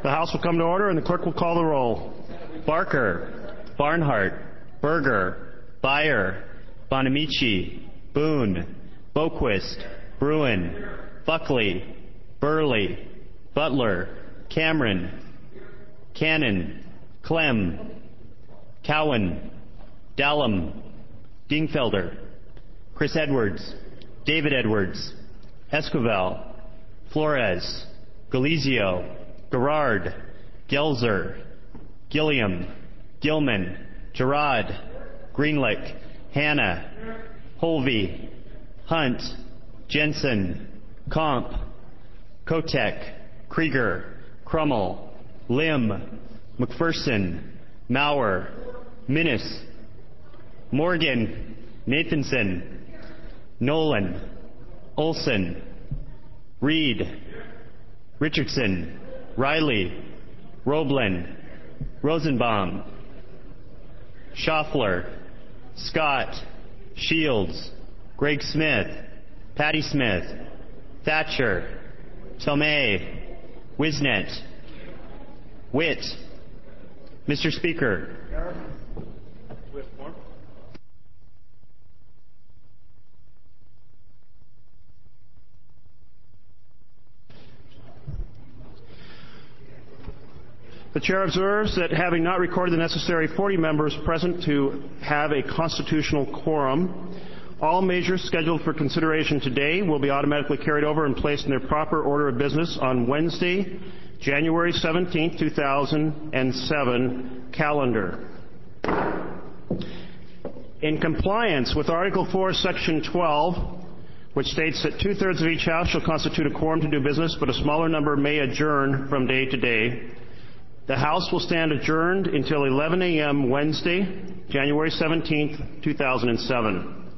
The House will come to order and the clerk will call the roll. Barker, Barnhart, Berger, Byer, Bonamici, Boone, Boquist, Bruin, Buckley, Burley, Butler, Cameron, Cannon, Clem, Cowan, Dallum, Dingfelder, Chris Edwards, David Edwards, Esquivel, Flores, Galizio, Gerard, Gelzer, Gilliam, Gilman, Gerard, Greenlick, Hanna, Holvey, Hunt, Jensen, Comp, Kotek, Krieger, Crummell, Lim, McPherson, Maurer, Minnis, Morgan, Nathanson, Nolan, Olson, Reed, Richardson, Riley, Roblin, Rosenbaum, Schaffler, Scott, Shields, Greg Smith, Patty Smith, Thatcher, Tomei, Wisnet, Witt. Mr. Speaker. The Chair observes that having not recorded the necessary 40 members present to have a constitutional quorum, all measures scheduled for consideration today will be automatically carried over and placed in their proper order of business on Wednesday, January 17, 2007 calendar. In compliance with Article 4, Section 12, which states that 2/3 of each House shall constitute a quorum to do business, but a smaller number may adjourn from day to day, the House will stand adjourned until 11 a.m. Wednesday, January 17, 2007.